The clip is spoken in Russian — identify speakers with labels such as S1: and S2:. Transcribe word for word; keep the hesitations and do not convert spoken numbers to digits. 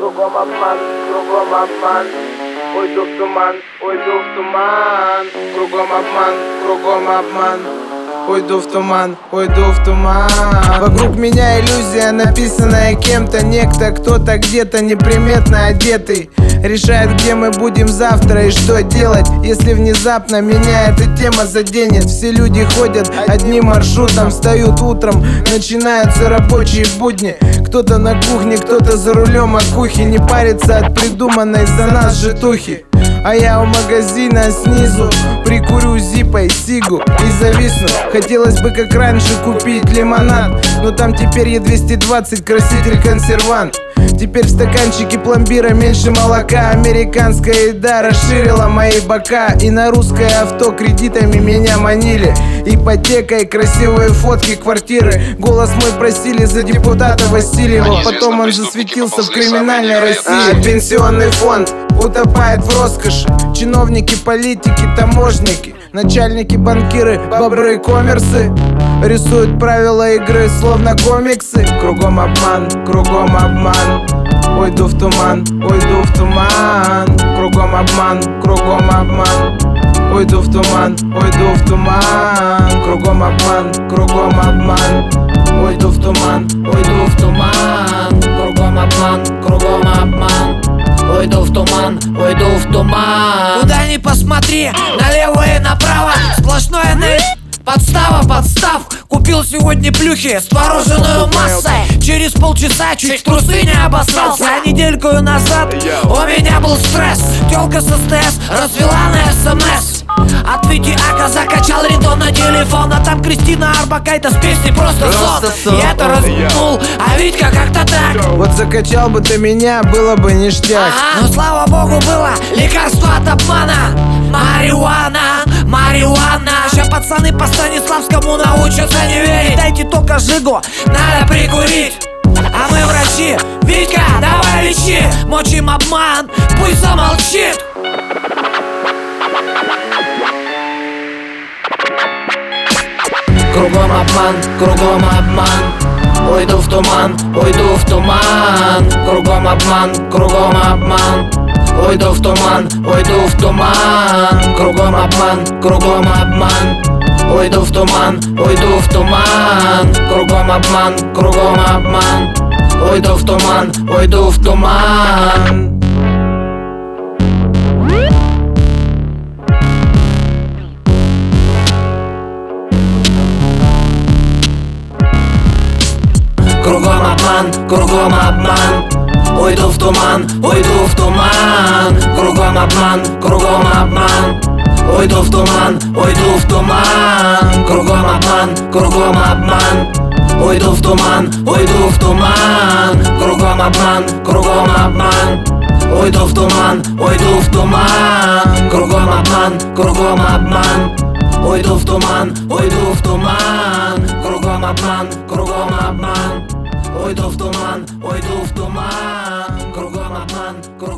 S1: кругом обман, кругом обман. Уйду в туман, уйду в туман. Кругом обман, кругом обман. Уйду в туман, уйду в туман. Вокруг меня иллюзия, написанная кем-то. Некто, кто-то где-то неприметно одетый решает, где мы будем завтра и что делать, если внезапно меня эта тема заденет. Все люди ходят одним маршрутом, встают утром, начинаются рабочие будни. Кто-то на кухне, кто-то за рулем от кухни, не парится от придуманной за нас житухи. А я у магазина снизу прикурю зипой сигу и зависну. Хотелось бы как раньше купить лимонад, но там теперь Е двести двадцать, краситель, консервант. Теперь в стаканчике пломбира меньше молока. Американская еда расширила мои бока. И на русское авто кредитами меня манили. Ипотека и красивые фотки квартиры. Голос мой просили за депутата Васильева. Потом он засветился в криминальной России. А пенсионный фонд утопает в роскоши. Чиновники, политики, таможники, начальники, банкиры, бобры, коммерсы рисуют правила игры, словно комиксы. Кругом обман, кругом обман. Уйду в туман, уйду в туман. Кругом обман, кругом обман. Уйду в туман, уйду в туман. Кругом обман, кругом обман. Уйду в туман, уйду в туман. Кругом обман, кругом обман. Уйду в туман, уйду в туман.
S2: Куда ни посмотри, налево и направо сплошное наль... Подстава, подстав. Купил сегодня плюхи с твороженую массой. Через полчаса чуть в трусы не обосрался. А недельку назад у меня был стресс. Тёлка с СТС развела на СМС. От Вити Ака закачал рингтон на телефон. А там Кристина Орбакайте с песней «Просто сон». Я это размнул, а Витька как-то так.
S1: Вот закачал бы ты меня, было бы ништяк.
S2: Ага, но слава богу было лекарство от обмана. Марихуана, марихуана. Ща пацаны по Станиславскому научатся не верить. Дайте только жигу, надо прикурить. А мы врачи, Витька, давай лечи. Мочим обман, пусть замолчит.
S1: Кругом обман, кругом обман. Уйду в туман, уйду в туман. Кругом обман, кругом обман. Уйду в туман, уйду в туман. Кругом обман, кругом обман. Уйду в туман, уйду в туман. Кругом обман, кругом обман. Уйду в туман, уйду в туман. Кругом обман, кругом обман. Уйду в туман, уйду в туман. Кругом обман, кругом обман. Уйду в туман, уйду в туман. Кругом обман, кругом обман. Уйду в туман, уйду в туман. Кругом обман, кругом обман. Уйду в туман, уйду в туман. Кругом обман, кругом обман. Уйду в туман, уйду в туман. Кругом обман, кругом обман. Уйду в туман, уйду в туман. Кругом обман, кругом